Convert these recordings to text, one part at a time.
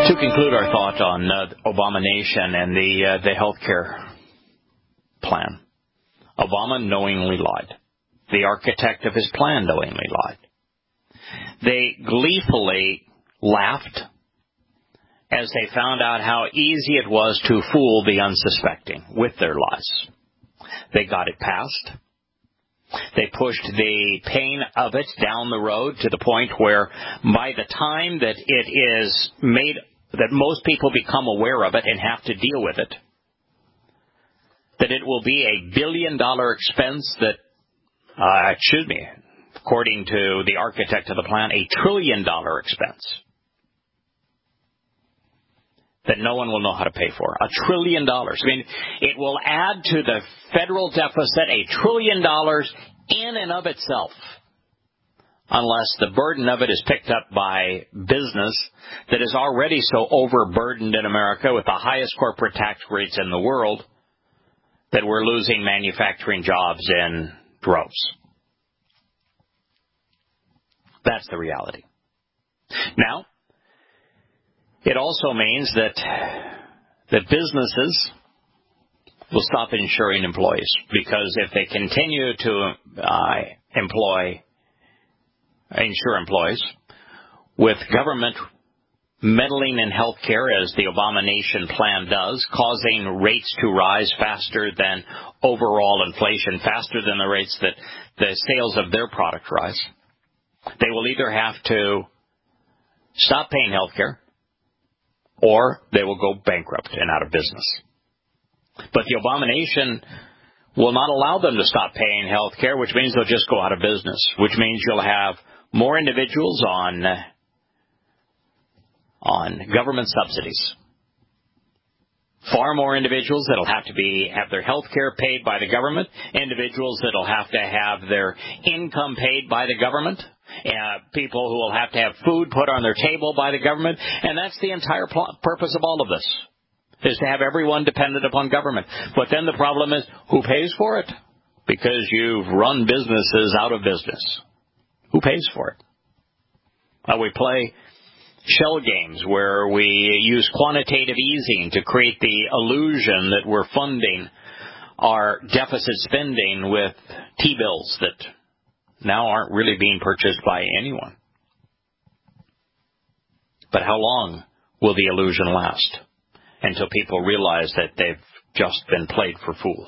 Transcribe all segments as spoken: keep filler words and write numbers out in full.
To conclude our thought on uh, Obama-nation and the uh, the health care plan, Obama knowingly lied. The architect of his plan knowingly lied. They gleefully laughed as they found out how easy it was to fool the unsuspecting with their lies. They got it passed. They pushed the pain of it down the road to the point where by the time that it is made, that most people become aware of it and have to deal with it, that it will be a billion-dollar expense that, uh, excuse me, according to the architect of the plan, a trillion-dollar expense that no one will know how to pay for. A trillion dollars. I mean, it will add to the federal deficit a trillion dollars in and of itself, unless the burden of it is picked up by business that is already so overburdened in America with the highest corporate tax rates in the world that we're losing manufacturing jobs in droves. That's the reality. Now, it also means that that businesses will stop insuring employees, because if they continue to uh, employ, insure employees with government meddling in health care, as the Obama-nation plan does, causing rates to rise faster than overall inflation, faster than the rates that the sales of their product rise, they will either have to stop paying health care, or they will go bankrupt and out of business. But the Obama-nation will not allow them to stop paying health care, which means they'll just go out of business, which means you'll have more individuals on, on government subsidies. Far more individuals that will have to be have their health care paid by the government, individuals that will have to have their income paid by the government, Uh, people who will have to have food put on their table by the government. And that's the entire pl- purpose of all of this, is to have everyone dependent upon government. But then the problem is, who pays for it? Because you've run businesses out of business. Who pays for it? Uh, we play shell games where we use quantitative easing to create the illusion that we're funding our deficit spending with T-bills that now aren't really being purchased by anyone. But how long will the illusion last until people realize that they've just been played for fools?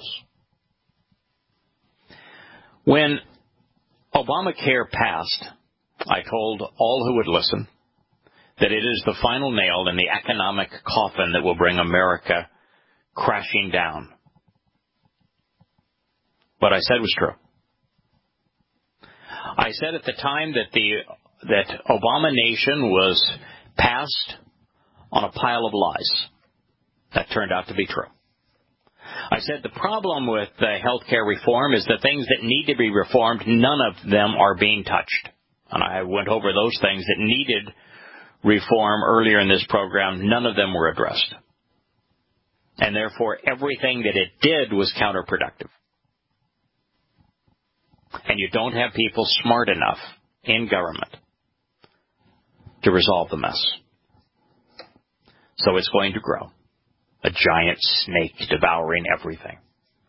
When Obamacare passed, I told all who would listen that it is the final nail in the economic coffin that will bring America crashing down. What I said was true. I said at the time that the that Obama-nation was passed on a pile of lies. That turned out to be true. I said the problem with the health care reform is the things that need to be reformed, none of them are being touched. And I went over those things that needed reform earlier in this program. None of them were addressed. And therefore, everything that it did was counterproductive. And you don't have people smart enough in government to resolve the mess. So it's going to grow. A giant snake devouring everything.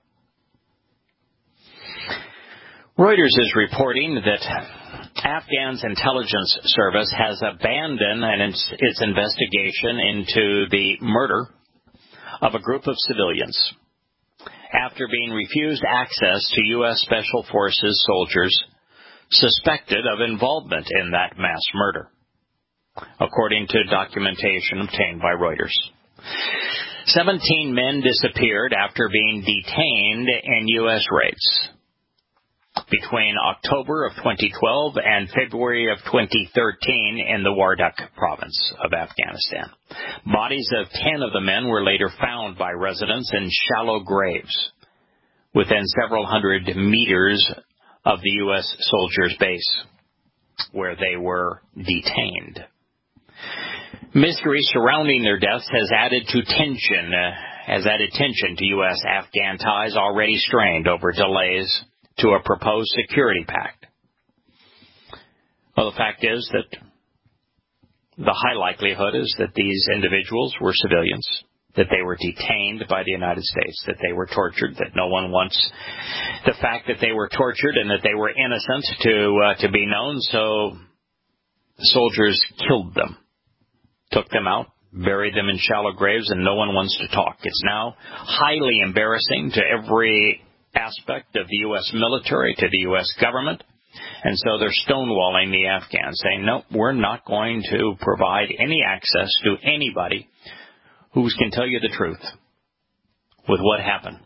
Reuters is reporting that Afghan's intelligence service has abandoned its, its investigation into the murder of a group of civilians after being refused access to U S Special Forces soldiers suspected of involvement in that mass murder, according to documentation obtained by Reuters. Seventeen men disappeared after being detained in U S raids between October of twenty twelve and February of twenty thirteen in the Wardak province of Afghanistan. Bodies of ten of the men were later found by residents in shallow graves within several hundred meters of the U S soldiers' base where they were detained. Mystery surrounding their deaths has added to tension, uh, has added tension to U S Afghan ties already strained over delays to a proposed security pact. Well, the fact is that the high likelihood is that these individuals were civilians, that they were detained by the United States, that they were tortured, that no one wants the fact that they were tortured and that they were innocent to uh, to be known, so the soldiers killed them, took them out, buried them in shallow graves, and no one wants to talk. It's now highly embarrassing to every aspect of the U S military, to the U S government, and so they're stonewalling the Afghans, saying, no, we're not going to provide any access to anybody who can tell you the truth with what happened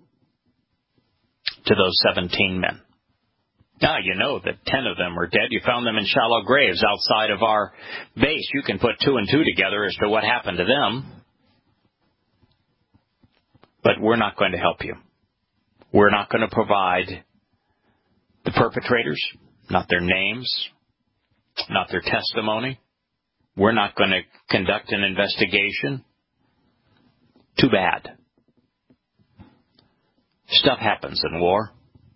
to those seventeen men. Now, you know that ten of them are dead. You found them in shallow graves outside of our base. You can put two and two together as to what happened to them. But we're not going to help you. We're not going to provide the perpetrators, not their names, not their testimony. We're not going to conduct an investigation. Too bad. Stuff happens in war.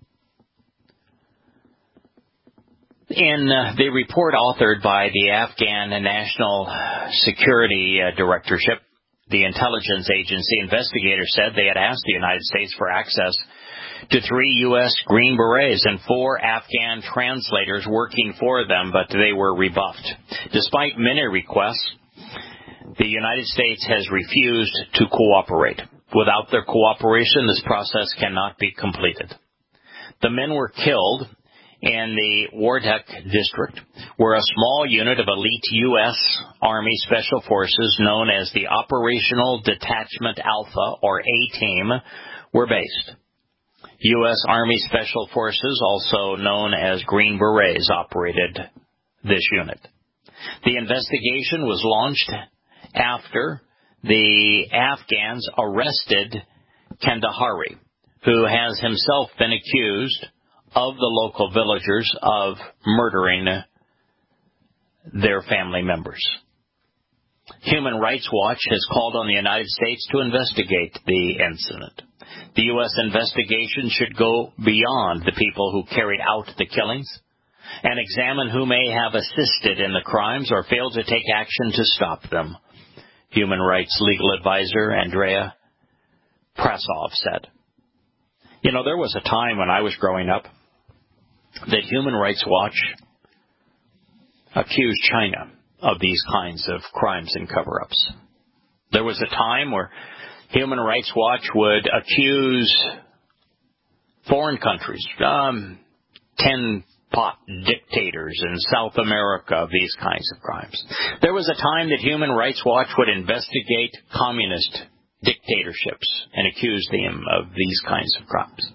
In uh, the report authored by the Afghan National Security uh, Directorship, the intelligence agency investigators said they had asked the United States for access to three U S Green Berets and four Afghan translators working for them, but they were rebuffed. Despite many requests, the United States has refused to cooperate. Without their cooperation, this process cannot be completed. The men were killed in the Wardak district, where a small unit of elite U S Army Special Forces known as the Operational Detachment Alpha, or A-Team, were based. U S Army Special Forces, also known as Green Berets, operated this unit. The investigation was launched after the Afghans arrested Kandahari, who has himself been accused of the local villagers of murdering their family members. Human Rights Watch has called on the United States to investigate the incident. The U S investigation should go beyond the people who carried out the killings and examine who may have assisted in the crimes or failed to take action to stop them, Human Rights legal advisor Andrea Prasov said. You know, there was a time when I was growing up that Human Rights Watch accused China of these kinds of crimes and cover-ups. There was a time where Human Rights Watch would accuse foreign countries, um, ten-pot dictators in South America of these kinds of crimes. There was a time that Human Rights Watch would investigate communist dictatorships and accuse them of these kinds of crimes.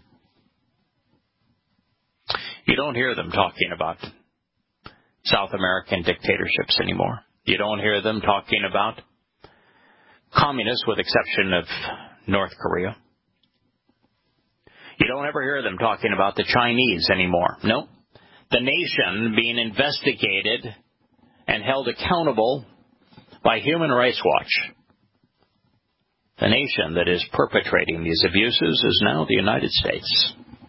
You don't hear them talking about South American dictatorships anymore. You don't hear them talking about communists, with exception of North Korea. You don't ever hear them talking about the Chinese anymore. No. The nation being investigated and held accountable by Human Rights Watch. The nation that is perpetrating these abuses is now the United States.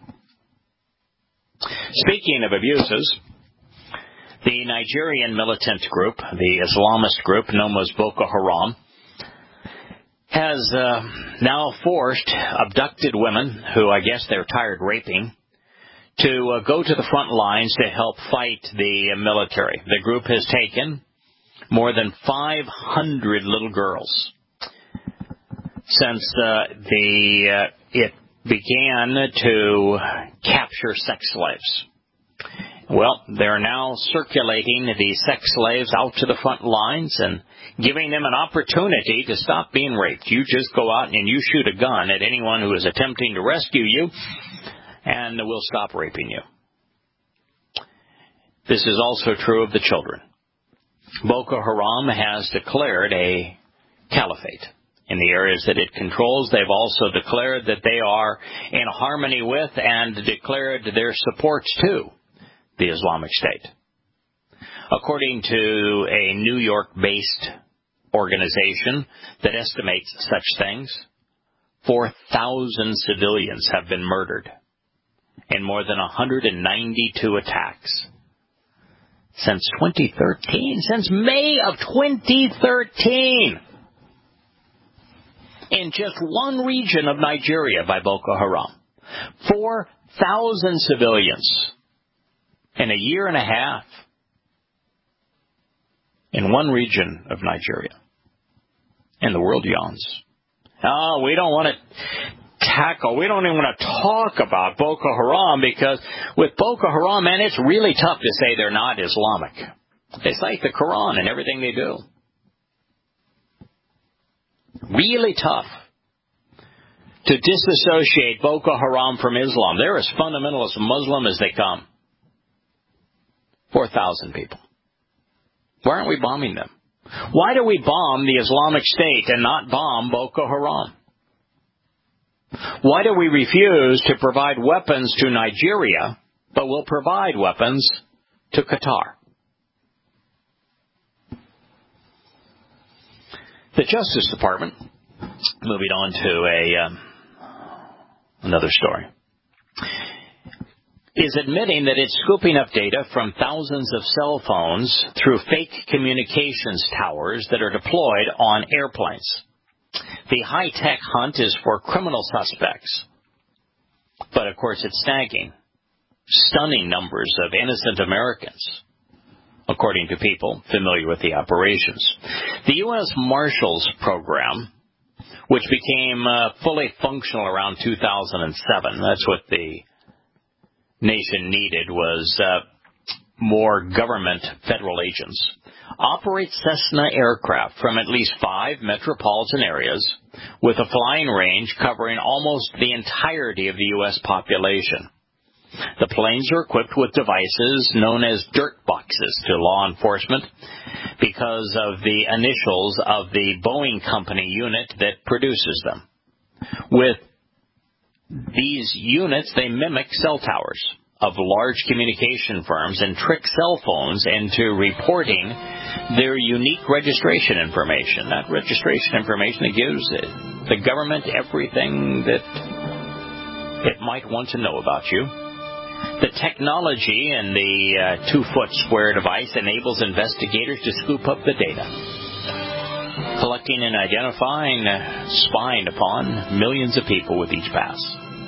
Speaking of abuses, the Nigerian militant group, the Islamist group known as Boko Haram, has uh, now forced abducted women, who I guess they're tired raping, to uh, go to the front lines to help fight the uh, military. The group has taken more than five hundred little girls since uh, the uh, it began to capture sex slaves. Well, they're now circulating the sex slaves out to the front lines and giving them an opportunity to stop being raped. You just go out and you shoot a gun at anyone who is attempting to rescue you, and we'll stop raping you. This is also true of the children. Boko Haram has declared a caliphate in the areas that it controls. They've also declared that they are in harmony with and declared their support to the Islamic State. According to a New York-based organization that estimates such things, four thousand civilians have been murdered in more than one hundred ninety-two attacks since twenty thirteen, since May of twenty thirteen, in just one region of Nigeria by Boko Haram. four thousand civilians in a year and a half in one region of Nigeria. And the world yawns. Oh, we don't want to tackle, we don't even want to talk about Boko Haram, because with Boko Haram, man, it's really tough to say they're not Islamic. They cite the Quran and everything they do. Really tough to disassociate Boko Haram from Islam. They're as fundamentalist Muslim as they come. four thousand people. Why aren't we bombing them? Why do we bomb the Islamic State and not bomb Boko Haram? Why do we refuse to provide weapons to Nigeria, but will provide weapons to Qatar? The Justice Department, moving on to a um, another story, is admitting that it's scooping up data from thousands of cell phones through fake communications towers that are deployed on airplanes. The high-tech hunt is for criminal suspects, but of course it's snagging stunning numbers of innocent Americans, according to people familiar with the operations. The U S Marshals Program, which became uh, fully functional around two thousand seven, that's what the nation needed, was uh, more government federal agents, operates Cessna aircraft from at least five metropolitan areas with a flying range covering almost the entirety of the U S population. The planes are equipped with devices known as dirt boxes to law enforcement because of the initials of the Boeing company unit that produces them. With these units, they mimic cell towers of large communication firms and trick cell phones into reporting their unique registration information. That registration information that gives the government everything that it might want to know about you. The technology in the uh, two-foot square device enables investigators to scoop up the data, collecting and identifying, uh, spying upon millions of people with each pass.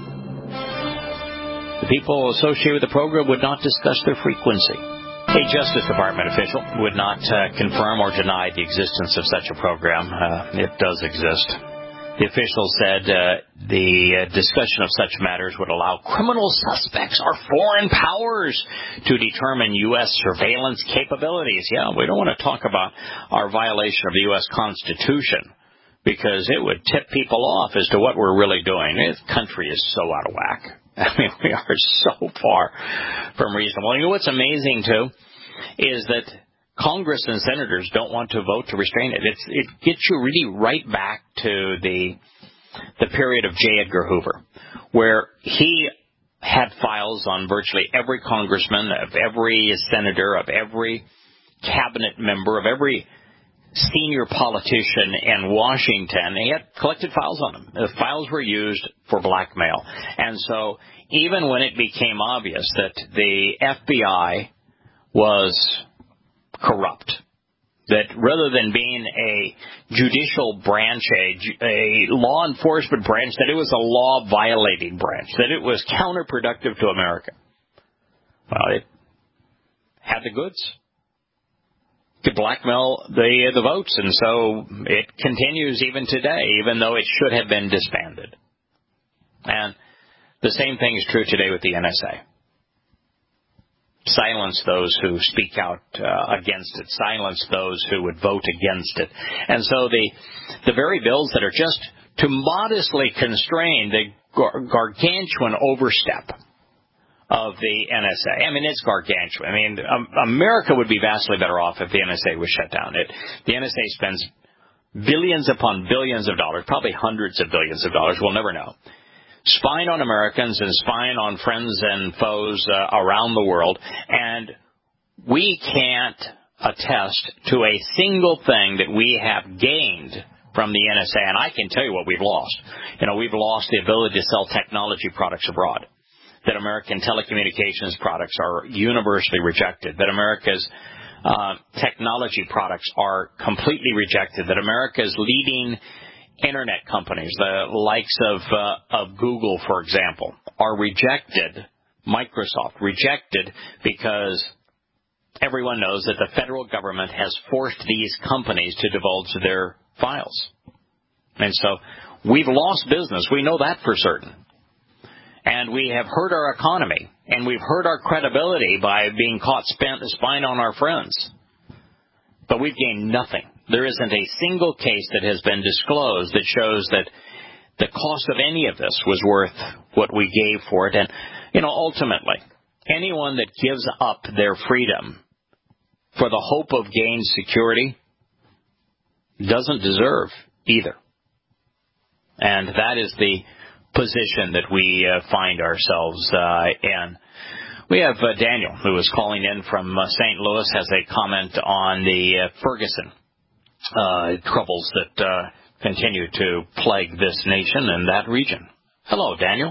The people associated with the program would not discuss their frequency. A Justice Department official would not uh, confirm or deny the existence of such a program. Uh, it does exist. The official said uh, the uh, discussion of such matters would allow criminal suspects or foreign powers to determine U S surveillance capabilities. Yeah, we don't want to talk about our violation of the U S Constitution, because it would tip people off as to what we're really doing. This country is so out of whack. I mean, we are so far from reasonable. You know what's amazing, too, is that Congress and senators don't want to vote to restrain it. It's, it gets you really right back to the the period of J. Edgar Hoover, where he had files on virtually every congressman, of every senator, of every cabinet member, of every senior politician in Washington. He had collected files on them. The files were used for blackmail. And so even when it became obvious that the F B I was corrupt, that rather than being a judicial branch, a, a law enforcement branch, that it was a law-violating branch, that it was counterproductive to America. Well, it had the goods to blackmail the the votes, and so it continues even today, even though it should have been disbanded. And the same thing is true today with the N S A. Silence those who speak out uh, against it. Silence those who would vote against it. And so the the very bills that are just to modestly constrain the gar- gargantuan overstep of the N S A. I mean, it's gargantuan. I mean, um, America would be vastly better off if the N S A was shut down. It, the N S A spends billions upon billions of dollars, probably hundreds of billions of dollars, we'll never know, spying on Americans and spying on friends and foes uh, around the world, and we can't attest to a single thing that we have gained from the N S A, and I can tell you what we've lost. You know, we've lost the ability to sell technology products abroad. that American telecommunications products are universally rejected, that America's uh, technology products are completely rejected, that America's leading Internet companies, the likes of, uh, of Google, for example, are rejected, Microsoft, rejected because everyone knows that the federal government has forced these companies to divulge their files. And so we've lost business. We know that for certain. And we have hurt our economy, and we've hurt our credibility by being caught spying on our friends. But we've gained nothing. There isn't a single case that has been disclosed that shows that the cost of any of this was worth what we gave for it. And, you know, ultimately, anyone that gives up their freedom for the hope of gained security doesn't deserve either. And that is the position that we uh, find ourselves uh, in. We have uh, Daniel, who is calling in from uh, Saint Louis, has a comment on the uh, Ferguson uh, troubles that uh, continue to plague this nation and that region. Hello, Daniel.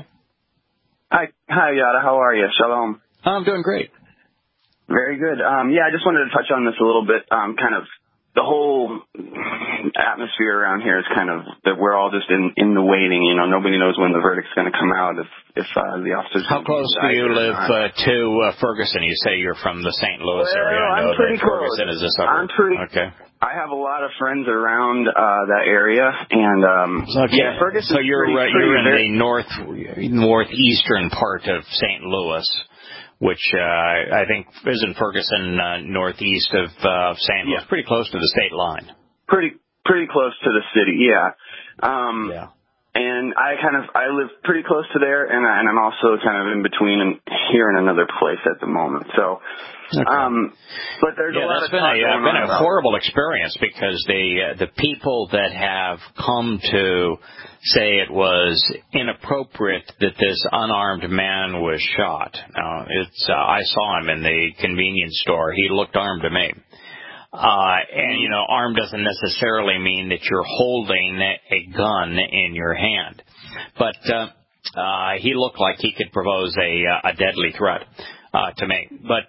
Hi, hi, Yada. How are you? Shalom. I'm doing great. Very good. Um, yeah, I just wanted to touch on this a little bit. Um, kind of the whole atmosphere around here is kind of that we're all just in, in the waiting. You know, nobody knows when the verdict's going to come out. If if uh, the officers. How close do you live uh, to uh, Ferguson? You say you're from the Saint Louis well, area. I know I'm pretty that close. Ferguson is a suburb. I'm pretty. Okay. I have a lot of friends around uh, that area, and um, okay. yeah, Ferguson. So you're pretty, uh, pretty you're in very, the north northeastern part of Saint Louis, which uh, I think isn't Ferguson uh, northeast of uh, Saint Louis, yeah. pretty close to the state line. Pretty pretty close to the city, yeah. Um, yeah. And I kind of I live pretty close to there, and, I, and I'm also kind of in between and here in another place at the moment. So, okay. um, but there's yeah, a lot that's of been talk a going uh, been on a about horrible experience because the uh, the people that have come to say it was inappropriate that this unarmed man was shot. Now, it's uh, I saw him in the convenience store. He looked armed to me. Uh, and, you know, armed doesn't necessarily mean that you're holding a gun in your hand. But uh, uh, he looked like he could pose a, a deadly threat uh, to me. But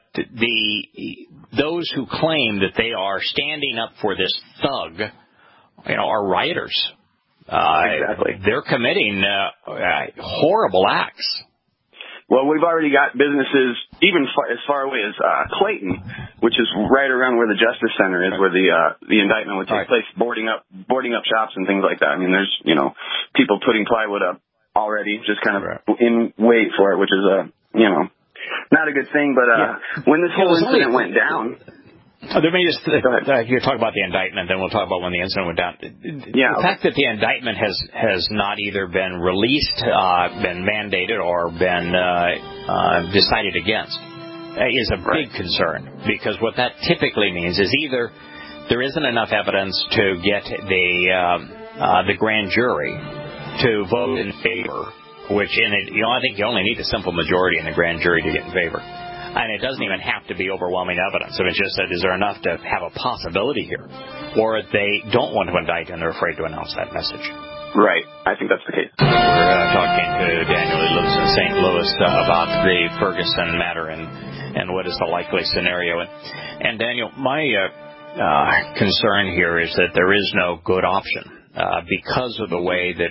the those who claim that they are standing up for this thug, you know, are rioters. Uh, exactly. They're committing uh, uh, horrible acts. Well, we've already got businesses even far, as far away as uh, Clayton, which is right around where the Justice Center is, where the uh, the indictment would take right. place, boarding up boarding up shops and things like that. I mean, there's you know people putting plywood up already, just kind of right. in wait for it, which is a you know not a good thing. But uh, yeah. when this whole yeah, incident only, went down. Uh, let me just uh, you talk about the indictment, then we'll talk about when the incident went down. Yeah, the okay. fact that the indictment has has not either been released, uh, been mandated, or been uh, uh, decided against uh, is a right. big concern, because what that typically means is either there isn't enough evidence to get the um, uh, the grand jury to vote in favor, which in it, you know I think you only need a simple majority in the grand jury to get in favor. And it doesn't even have to be overwhelming evidence. I mean, it's just that is there enough to have a possibility here? Or they don't want to indict and they're afraid to announce that message. Right. I think that's the case. We're uh, talking to Daniel. He lives in Saint Louis uh, about the Ferguson matter and, and what is the likely scenario. And, and Daniel, my uh, uh, concern here is that there is no good option uh, because of the way that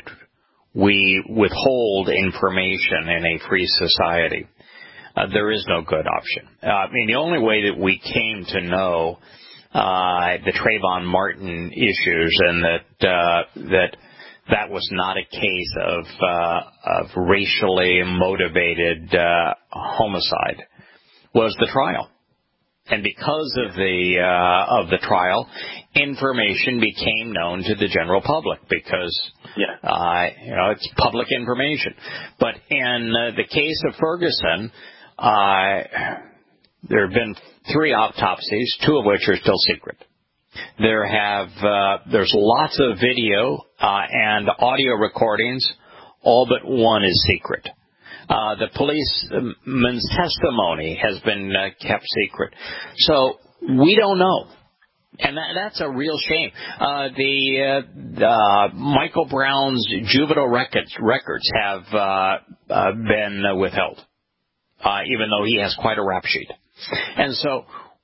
we withhold information in a free society. Uh, there is no good option. Uh, I mean, the only way that we came to know uh, the Trayvon Martin issues and that uh, that that was not a case of uh, of racially motivated uh, homicide was the trial. And because of the uh, of the trial, information became known to the general public because yeah. uh, you know it's public information. But in uh, the case of Ferguson, Uh, there have been three autopsies, two of which are still secret. There have uh, there's lots of video uh, and audio recordings. All but one is secret. Uh, the policeman's testimony has been uh, kept secret. So we don't know. And that, that's a real shame. Uh, the, uh, uh, Michael Brown's juvenile records, records have uh, uh, been uh, withheld. uh, even though he has quite a rap sheet. And so,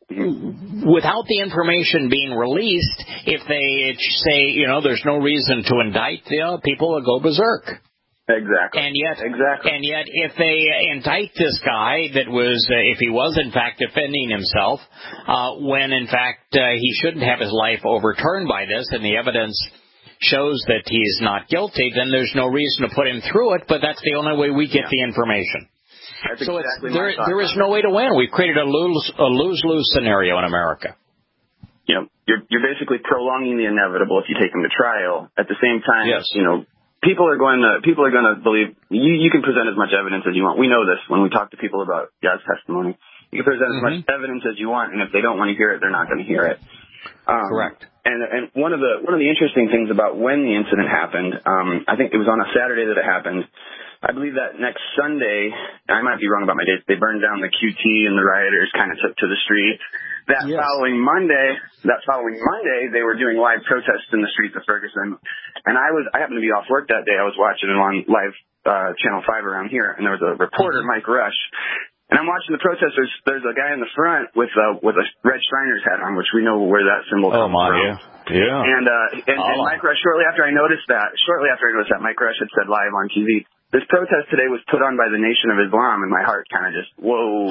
without the information being released, if they say, you know, there's no reason to indict, you know, people will go berserk. Exactly. And yet, exactly. And yet, if they indict this guy that was, uh, if he was in fact defending himself, uh, when in fact uh, he shouldn't have his life overturned by this, and the evidence shows that he's not guilty, then there's no reason to put him through it. But that's the only way we get yeah. the information. That's so exactly it's, there, there is no way to win. We've created a lose a lose lose scenario in America. You know, you're you're basically prolonging the inevitable if you take him to trial. At the same time, yes. you know. People are going to people are going to believe you. You can present as much evidence as you want. We know this when we talk to people about God's testimony. You can present mm-hmm. as much evidence as you want, and if they don't want to hear it, they're not going to hear it. Um, Correct. And and one of the one of the interesting things about when the incident happened, um, I think it was on a Saturday that it happened. I believe that next Sunday, I might be wrong about my dates. They burned down the Q T, and the rioters kind of took to the street. That yes. following Monday, that following Monday, they were doing live protests in the streets of Ferguson. And I was, I happened to be off work that day. I was watching it on live, uh, Channel five around here. And there was a reporter, Mike Rush. And I'm watching the protesters. There's a guy in the front with, uh, with a red Shriners hat on, which we know where that symbol oh, comes my, from. Yeah. yeah. And, uh, and, and Mike Rush, shortly after I noticed that, shortly after I noticed that, Mike Rush had said live on T V, this protest today was put on by the Nation of Islam, and my heart kind of just, whoa,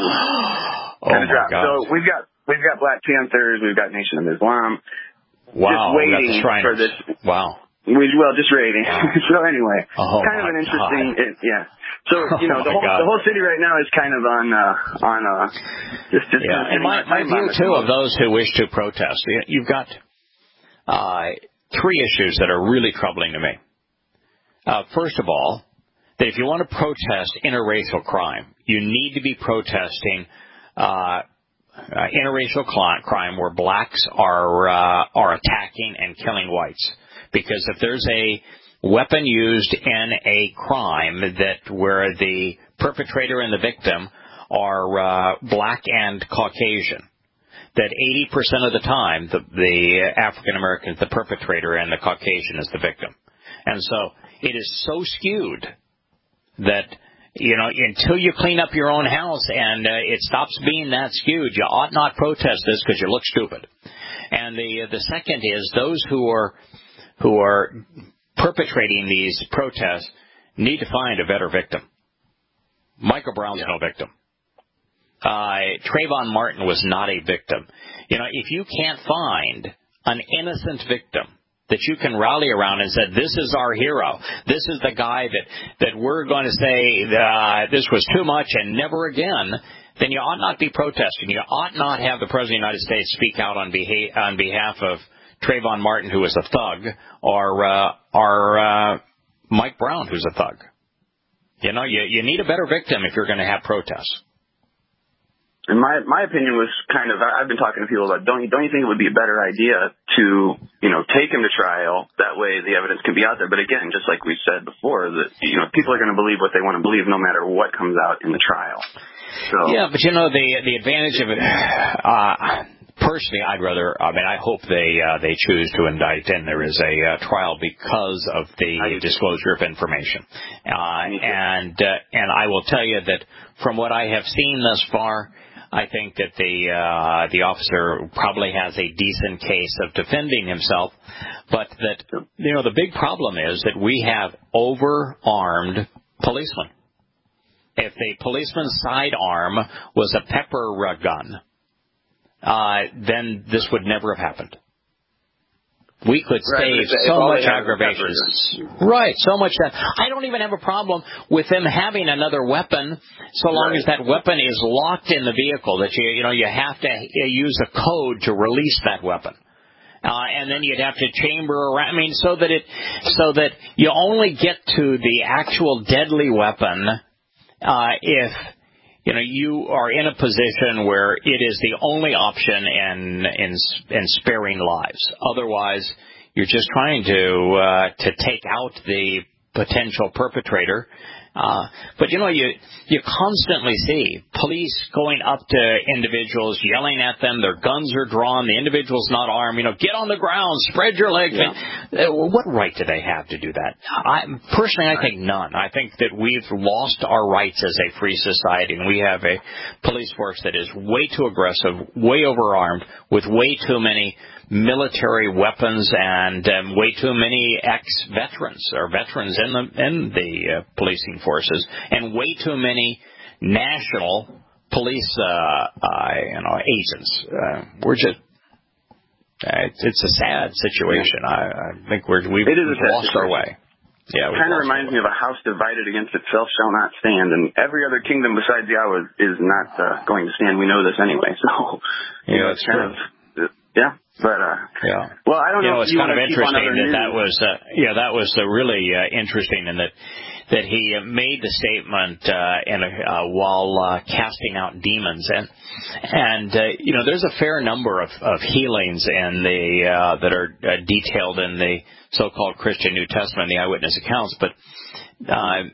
oh kind of dropped. God. So we've got, we've got Black Panthers, we've got Nation of Islam. Wow. Just waiting for this. Wow. We, well, just waiting. Wow. So anyway, oh kind of an interesting, it, yeah. So, you know, oh the whole, God. the whole city right now is kind of on, uh, on, uh, just, just yeah. kind of and my, my view too of those who wish to protest, you've got, uh, three issues that are really troubling to me. Uh, first of all, that if you want to protest interracial crime, you need to be protesting uh, uh interracial crime where blacks are uh, are attacking and killing whites. Because if there's a weapon used in a crime that where the perpetrator and the victim are uh, black and Caucasian, that eighty percent of the time the, the African American, the perpetrator, and the Caucasian is the victim. And so it is so skewed that, you know, until you clean up your own house and uh, it stops being that skewed, you ought not protest this because you look stupid. And the the second is those who are who are perpetrating these protests need to find a better victim. Michael Brown's yeah. no victim. Uh, Trayvon Martin was not a victim. You know, if you can't find an innocent victim that you can rally around and say, this is our hero, this is the guy that, that we're going to say uh, this was too much and never again, then you ought not be protesting. You ought not have the President of the United States speak out on, beha- on behalf of Trayvon Martin, who is a thug, or, uh, or uh, Mike Brown, who's a thug. You know, you, you need a better victim if you're going to have protests. And my my opinion was kind of, I've been talking to people about, don't you, don't you think it would be a better idea to, you know, take him to trial? That way the evidence can be out there. But again, just like we said before, that, you know, people are going to believe what they want to believe no matter what comes out in the trial. So, yeah, but you know, the the advantage of it, uh, personally, I'd rather, I mean, I hope they uh, they choose to indict and there is a uh, trial because of the disclosure of information. Uh, and, uh, and I will tell you that from what I have seen thus far, I think that the uh, the officer probably has a decent case of defending himself, but that, you know, the big problem is that we have over-armed policemen. If the policeman's sidearm was a pepper gun, uh, then this would never have happened. We could save right, so much aggravation. Right, so much that I don't even have a problem with them having another weapon, so long right. as that weapon is locked in the vehicle. That you you know you have to use a code to release that weapon, uh, and then you'd have to chamber around. I mean, so that it so that you only get to the actual deadly weapon uh, if. You know, you are in a position where it is the only option in in, in sparing lives. Otherwise, you're just trying to uh, to take out the potential perpetrator Uh, but, you know, you you constantly see police going up to individuals, yelling at them. Their guns are drawn. The individual's not armed. You know, get on the ground, spread your legs. Yeah. Uh, what right do they have to do that? I, personally, I think none. I think that we've lost our rights as a free society, and we have a police force that is way too aggressive, way overarmed, with way too many military weapons and um, way too many ex-veterans or veterans in the in the uh, policing forces, and way too many national police uh, uh, you know agents. Uh, we're just uh, it's a sad situation. I, I think we're we've, we've lost our way. Yeah, it kind of reminds me of a house divided against itself shall not stand, and every other kingdom besides Yahweh is not uh, going to stand. We know this anyway, so you yeah, know, it's kind true. of yeah. But, uh, yeah. well, I don't you know, know, if it's you kind of interesting that news. that was, uh, yeah, that was uh, really uh, interesting in that, that he uh, made the statement, uh, in a, uh, while, uh, casting out demons. And, and, uh, you know, there's a fair number of, of healings in the, uh, that are uh, detailed in the so-called Christian New Testament, the eyewitness accounts. But, uh,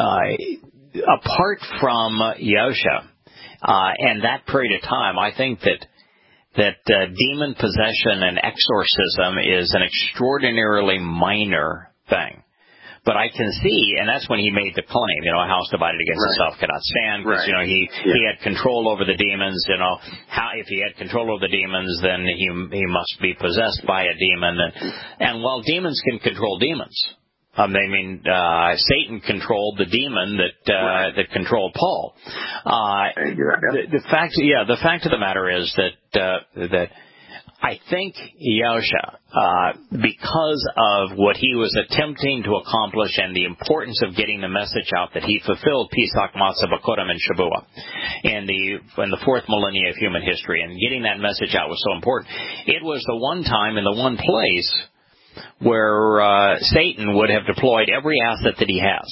uh, apart from Yahusha, uh, and that period of time, I think that, that uh, demon possession and exorcism is an extraordinarily minor thing. But I can see, and that's when he made the claim, you know, a house divided against right. itself cannot stand, because, right. you know, he, yeah. he had control over the demons, you know, how, if he had control over the demons, then he, he must be possessed by a demon. And, and while demons can control demons, Um, I mean, uh, Satan controlled the demon that uh, right. that controlled Paul. Uh, the, the fact, yeah, the fact of the matter is that uh, that I think Yahusha, uh, because of what he was attempting to accomplish and the importance of getting the message out, that he fulfilled Pesach, Matzah, Bakurim, and Shavuot in the in the fourth millennia of human history, and getting that message out was so important. It was the one time and the one place where uh, Satan would have deployed every asset that he has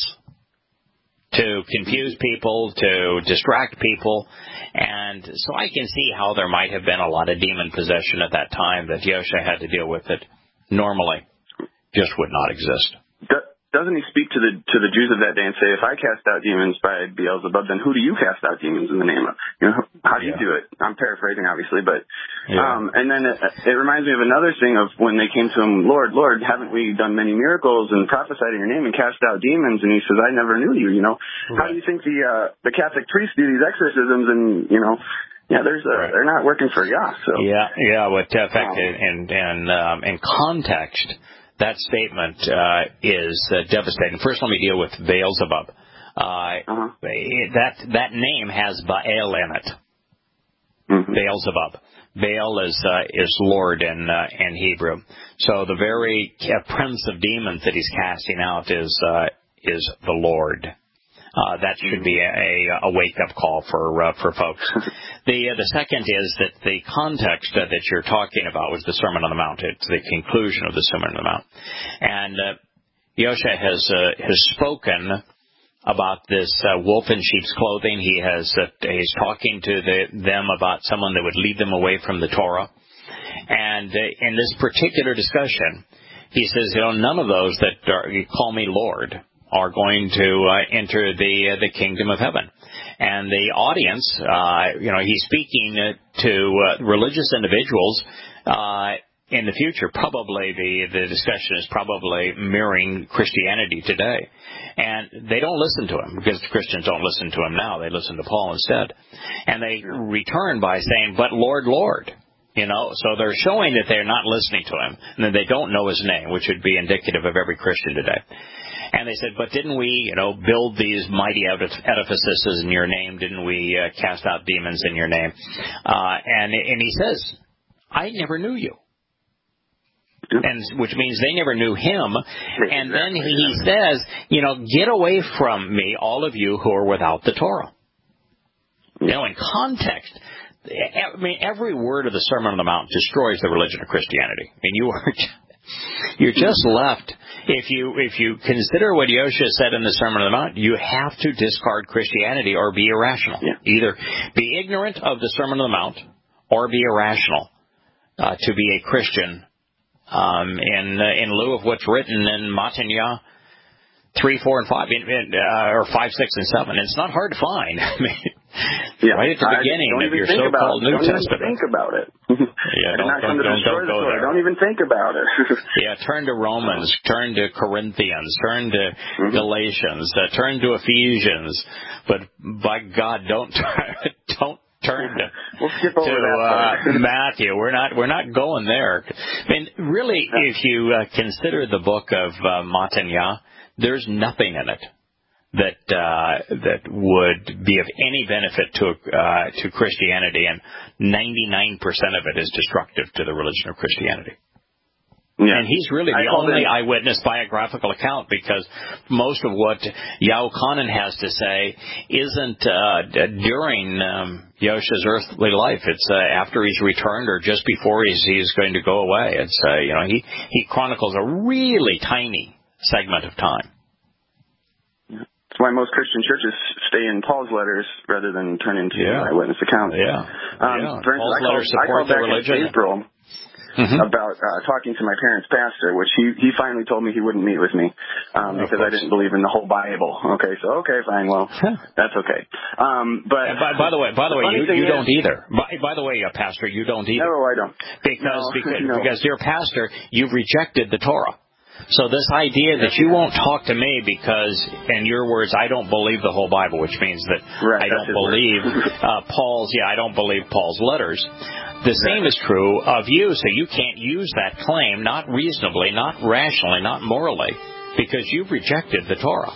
to confuse people, to distract people. And so I can see how there might have been a lot of demon possession at that time that Yahusha had to deal with that normally just would not exist. Doesn't he speak to the to the Jews of that day and say, if I cast out demons by Beelzebub, then who do you cast out demons in the name of? You know, how do you yeah. do it? I'm paraphrasing, obviously, but yeah. um, and then it, it reminds me of another thing of when they came to him, Lord, Lord, haven't we done many miracles and prophesied in your name and cast out demons? And he says, I never knew you. You know, right. How do you think the uh, the Catholic priests do these exorcisms? And you know. Yeah, there's a, right. they're not working for Yah. So yeah, yeah. What uh, fact in in um, in context, that statement uh, is uh, devastating. First, let me deal with Beelzebub. Uh, uh-huh. That that name has Baal in it. Mm-hmm. Beelzebub. Baal is uh, is Lord in uh, in Hebrew. So the very uh, prince of demons that he's casting out is uh, is the Lord. Uh, that should be a, a wake-up call for uh, for folks. The uh, the second is that the context uh, that you're talking about was the Sermon on the Mount. It's the conclusion of the Sermon on the Mount, and uh, Yahusha has uh, has spoken about this uh, wolf in sheep's clothing. He has uh, he's talking to the, them about someone that would lead them away from the Torah, and uh, in this particular discussion, he says, you know, none of those that are, you call me Lord are going to uh, enter the uh, the kingdom of heaven. And the audience, uh, you know, he's speaking uh, to uh, religious individuals uh, in the future. Probably the, the discussion is probably mirroring Christianity today. And they don't listen to him, because Christians don't listen to him now. They listen to Paul instead. And they return by saying, but Lord, Lord. You know, so they're showing that they're not listening to him, and that they don't know his name, which would be indicative of every Christian today. And they said, but didn't we, you know, build these mighty edifices in your name? Didn't we uh, cast out demons in your name? Uh, and and he says, I never knew you. And which means they never knew him. And then he says, you know, get away from me, all of you who are without the Torah. You know, in context, I mean, every word of the Sermon on the Mount destroys the religion of Christianity. I mean, you are you're just left. If you if you consider what Yahusha said in the Sermon on the Mount, you have to discard Christianity or be irrational. Yeah. Either be ignorant of the Sermon on the Mount or be irrational uh, to be a Christian um, in uh, in lieu of what's written in Matanya three, four, and five, uh, or five, six, and seven. It's not hard to find. I mean, yeah. right at the beginning of your so-called New don't Testament. Don't even think about it. Yeah, don't, not don't, come to don't, destroy don't the go Torah. there. Don't even think about it. Yeah, turn to Romans, turn to Corinthians, turn to mm-hmm. Galatians, uh, turn to Ephesians. But by God, don't don't turn to, we'll skip over to that uh, Matthew. We're not we're not going there. I mean, really, if you uh, consider the book of uh, Matanya, there's nothing in it that uh, that would be of any benefit to uh, to Christianity, and ninety-nine percent of it is destructive to the religion of Christianity. Yeah. And he's really the only him. eyewitness biographical account, because most of what Yahuchanan has to say isn't uh, during um, Yosha's earthly life. It's uh, after he's returned or just before he's he's going to go away. It's uh, you know he he chronicles a really tiny segment of time. That's why most Christian churches stay in Paul's letters rather than turn into yeah. eyewitness accounts. Yeah, um, yeah. For instance, Paul's I called, letters support I called the back religion. in April. Mm-hmm. About uh, talking to my parents' pastor, which he he finally told me he wouldn't meet with me um, because I didn't believe in the whole Bible. Okay, so okay, fine, well, that's okay. Um, but and by, by the way, by the, the way, you, you is, don't either. By, by the way, uh, Pastor, you don't either. No, I don't. Because no, because, no. because dear Pastor, you've rejected the Torah. So this idea that you won't talk to me because, in your words, I don't believe the whole Bible, which means that right, I don't believe uh, Paul's, yeah, I don't believe Paul's letters. The same is true of you, so you can't use that claim, not reasonably, not rationally, not morally, because you've rejected the Torah.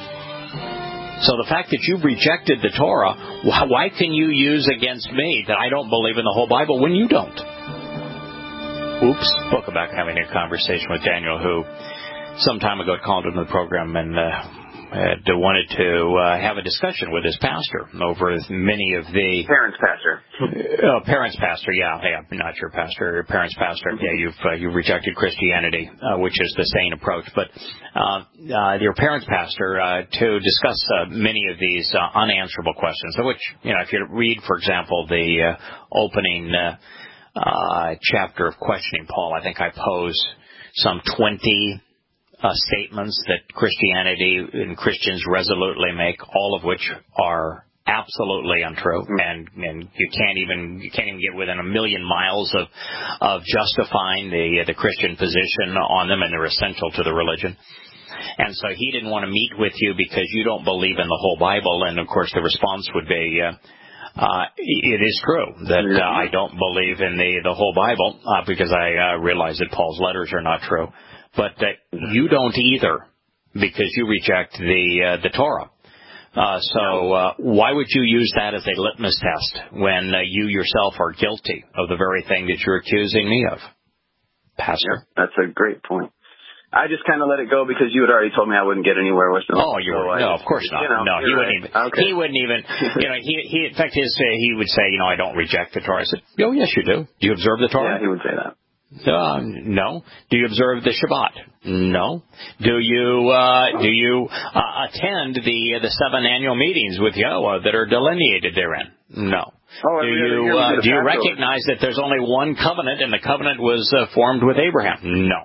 So the fact that you've rejected the Torah, why can you use against me that I don't believe in the whole Bible when you don't? Oops, spoke about having a conversation with Daniel, who some time ago called into the program and uh, had wanted to uh, have a discussion with his pastor over many of the... Parents' pastor. Uh, parents' pastor, yeah. Hey, I'm not your pastor. Parents' pastor. Yeah, you've uh, you've rejected Christianity, uh, which is the sane approach. But uh, uh, your parents' pastor, uh, to discuss uh, many of these uh, unanswerable questions, which, you know, if you read, for example, the uh, opening... Uh, Uh, chapter of Questioning Paul, I think I pose some twenty uh, statements that Christianity and Christians resolutely make, all of which are absolutely untrue, and, and you can't even you can't even get within a million miles of of justifying the the Christian position on them, and they're essential to the religion. And so he didn't want to meet with you because you don't believe in the whole Bible, and of course the response would be. Uh, Uh, it is true that uh, I don't believe in the, the whole Bible uh, because I uh, realize that Paul's letters are not true. But uh, you don't either because you reject the uh, the Torah. Uh, so uh, why would you use that as a litmus test when uh, you yourself are guilty of the very thing that you're accusing me of, Pastor? Yeah, that's a great point. I just kind of let it go because you had already told me I wouldn't get anywhere with them. Oh, you so were, no, just, of course not. You know, no, he right. wouldn't even. Okay. He wouldn't even. You know, he he. In fact, his uh, he would say, you know, I don't reject the Torah. I said, oh, yes, you do. Do you observe the Torah? Yeah, he would say that. Uh, no. Do you observe the Shabbat? No. Do you uh, do you uh, attend the the seven annual meetings with Yahweh that are delineated therein? No. Oh, do you uh, do you recognize that there's only one covenant, and the covenant was uh, formed with Abraham? No.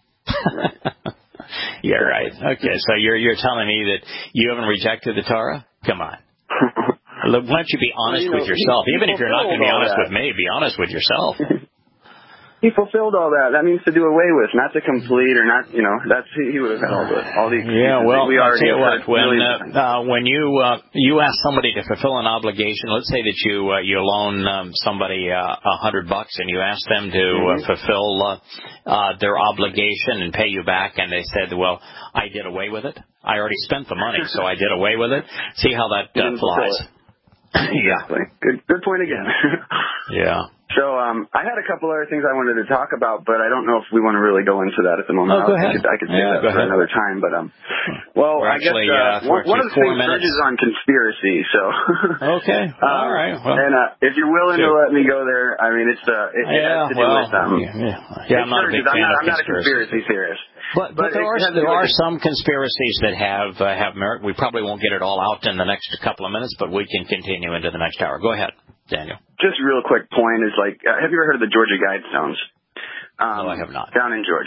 You're right. Okay, so you're you're telling me that you haven't rejected the Torah? Come on. Why don't you be honest well, you know, with yourself? He, Even he if you're not going to be honest that. with me, be honest with yourself. He fulfilled all that. That means to do away with, not to complete or not, you know, that's, he, he would have had all the, all the excuses. Yeah, well, we I'll already tell you what, when, really uh, uh, when you, uh, you ask somebody to fulfill an obligation, let's say that you, uh, you loan, um, somebody, uh, a hundred bucks and you ask them to, mm-hmm. uh, fulfill, uh, uh, their obligation and pay you back, and they said, well, I did away with it. I already spent the money, so I did away with it. See how that, uh, flies. Exactly. Yeah. Good, good point again. Yeah. So um, I had a couple other things I wanted to talk about, but I don't know if we want to really go into that at the moment. Oh, go I ahead. could, I could say yeah, that for ahead. another time. But um, well, We're I guess actually, uh, uh, one, one of the things verges on conspiracy. So okay, um, all right. Well, and uh, if you're willing sure. to let me go there, I mean, it's uh, it, it yeah, has to do well, with um, yeah, yeah. yeah I'm not a big fan I'm not, of I'm not a conspiracy theorist. But, but, but there are there are some conspiracies that have uh, have merit. We probably won't get it all out in the next couple of minutes, but we can continue into the next hour. Go ahead, Daniel. Just a real quick point is like, uh, have you ever heard of the Georgia Guidestones? Um, no, I have not. Down in Georgia.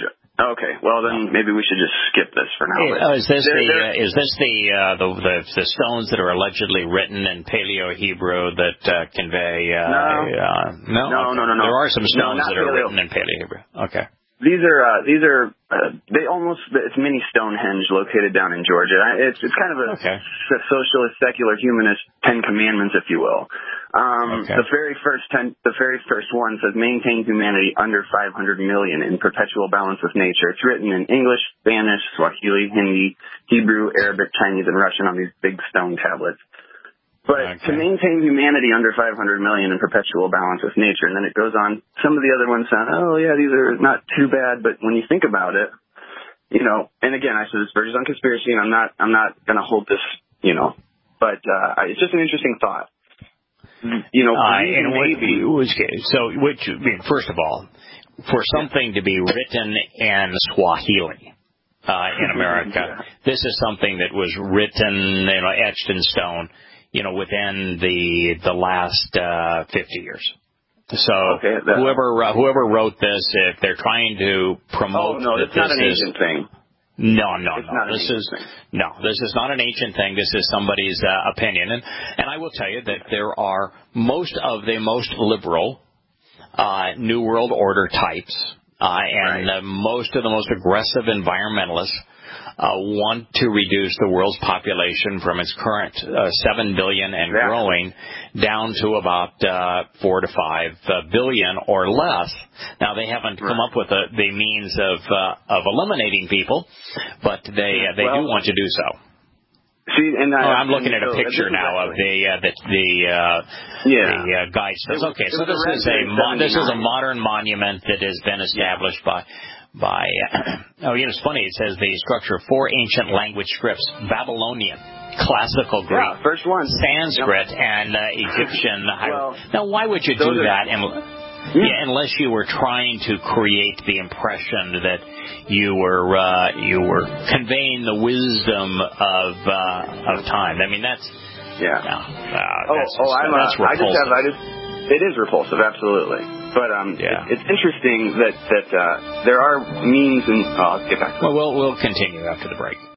Okay, well then maybe we should just skip this for now. Uh, is this they're, the they're, uh, is this the, uh, the the the stones that are allegedly written in Paleo Hebrew that uh, convey? Uh, no. Uh, no, no, okay. no, no, no. There are some stones no, that are paleo. written in Paleo Hebrew. Okay. These are uh, these are uh, they almost it's mini Stonehenge located down in Georgia. It's it's kind of a, okay. a socialist, secular, humanist Ten Commandments, if you will. Um, okay. The very first ten, the very first one says maintain humanity under five hundred million in perpetual balance with nature. It's written in English, Spanish, Swahili, Hindi, Hebrew, Arabic, Chinese, and Russian on these big stone tablets. But okay. to maintain humanity under five hundred million in perpetual balance with nature, and then it goes on. Some of the other ones sound, oh yeah, these are not too bad, but when you think about it, you know. And again, I said this verges on conspiracy, and I'm not, I'm not going to hold this, you know. But uh, it's just an interesting thought. You know, uh, and maybe. Which, so, which I mean, first of all, for something to be written in Swahili. Uh, in America, yeah. This is something that was written, you know, etched in stone, you know, within the the last uh, fifty years. So okay, that, whoever uh, whoever wrote this, if they're trying to promote, oh no, that it's not this an is, ancient thing. No, no, it's no. This is thing. no. This is not an ancient thing. This is somebody's uh, opinion, and and I will tell you that there are most of the most liberal uh, New World Order types. Uh, and right. uh, most of the most aggressive environmentalists uh, want to reduce the world's population from its current uh, seven billion and yeah. growing down to about uh, four to five uh, billion or less. Now they haven't right. come up with the, the means of uh, of eliminating people, but they uh, they well, do want to do so. See, and I, oh, I'm looking and at a so, picture now actually, of the uh, the the, uh, yeah. the uh, guide stones. Okay, so this is a mo- this is a modern monument that has been established by by. Uh, oh, you know, it's funny. It says the structure of four ancient language scripts: Babylonian, Classical Greek, yeah, first one, Sanskrit, yep. and uh, Egyptian. well, now, why would you do are, that? And, Yeah, unless you were trying to create the impression that you were uh, you were conveying the wisdom of uh, of time. I mean, that's yeah. No, uh, oh, that's oh, just, I'm. That's Uh, I just have. I just. It is repulsive, absolutely. But um, yeah. it, it's interesting that that uh, there are means, and oh, I'll get back to that. Well, we'll we'll continue after the break.